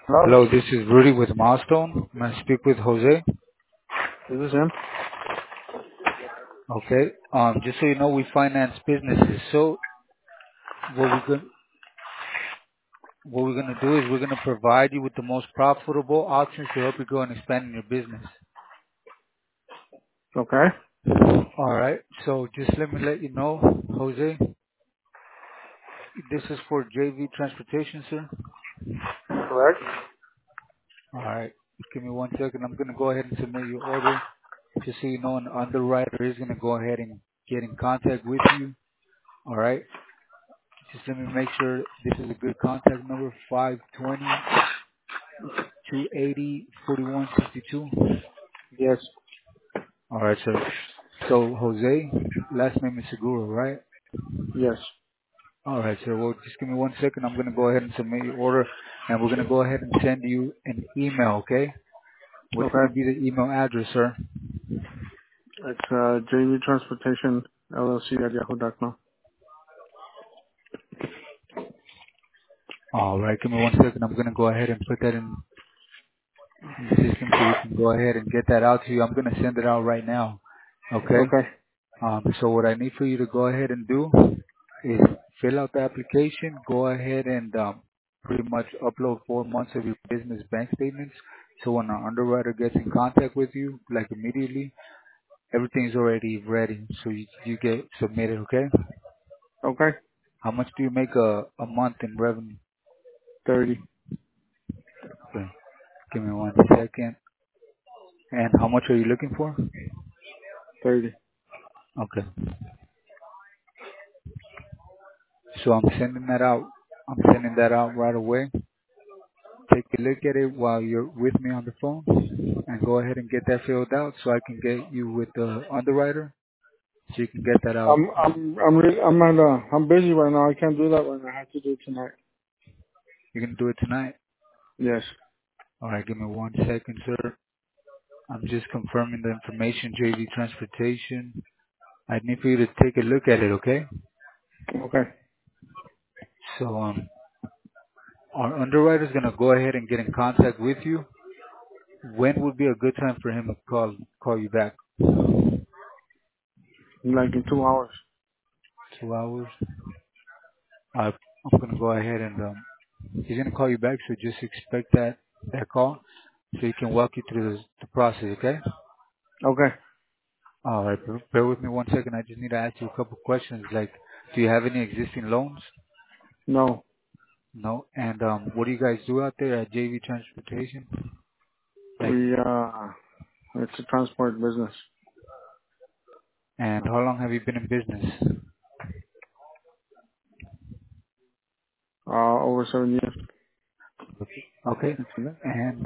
Hello? Hello, this is Rudy with Milestone. May I speak with Jose? Is this him? Okay. Just so you know, we finance businesses. So what we're going what we're gonna do is we're gonna provide you with the most profitable options to help you grow and expand in your business. Okay. All right. So just let you know, Jose, this is for JV Transportation, sir. Correct? All right. Give me 1 second. I'm gonna go ahead and submit your order. Just so you know, an underwriter is gonna go ahead and get in contact with you. All right. Just let me make sure this is a good contact number, 520-280-4162. Yes. All right, sir. So, Jose, last name is Seguro, right? Yes. All right, sir. Well, just give me 1 second. I'm going to go ahead and submit your order, and we're going to go ahead and send you an email, okay? What's going to Okay. be the email address, sir? It's JV Transportation LLC at yahoo.com. All right, give me 1 second. I'm going to go ahead and put that in the system so we can go ahead and get that out to you. I'm going to send it out right now, okay? Okay. So what I need for you to go ahead and do is fill out the application, go ahead and pretty much upload 4 months of your business bank statements. So when our underwriter gets in contact with you, like immediately, everything's already ready. So you get submitted, okay? Okay. How much do you make a month in revenue? 30. Okay. Give me 1 second. And how much are you looking for? 30. Okay. So I'm sending that out. I'm sending that out right away. Take a look at it while you're with me on the phone and go ahead and get that filled out so I can get you with the underwriter so you can get that out. I'm busy right now. I can't do that right now. I have to do it tonight. You can do it tonight? Yes. All right, give me 1 second, sir. I'm just confirming the information, JV Transportation. I need for you to take a look at it, okay? Okay. So, our underwriter's gonna go ahead and get in contact with you. When would be a good time for him to call you back? Like in 2 hours. 2 hours? I'm gonna go ahead and he's gonna call you back, so just expect that call so he can walk you through the process, okay? Okay. All right, bear with me 1 second. I just need to ask you a couple questions. Like, do you have any existing loans? No. No. And what do you guys do out there at JV Transportation? Like, It's a transport business. and how long have you been in business? Over 7 years. Okay. It's in there. And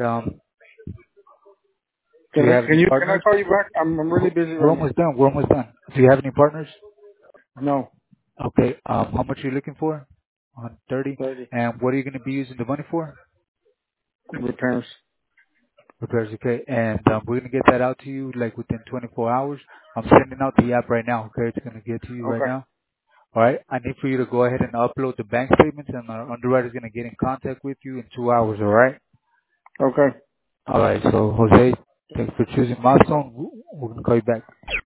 do you have any Can I partners? call you back? I'm really busy We're right now. almost done. We're almost done. Do you have any partners? No. Okay. How much are you looking for? On 30. 30. And what are you going to be using the money for? Repairs. Repairs, okay. And we're going to get that out to you like within 24 hours. I'm sending out the app right now, okay? It's going to get to you right Okay. now. All right. I need for you to go ahead and upload the bank statements, and our underwriter is going to get in contact with you in 2 hours, all right? Okay. All right. So, Jose, thanks for choosing Milestone. We're going to call you back.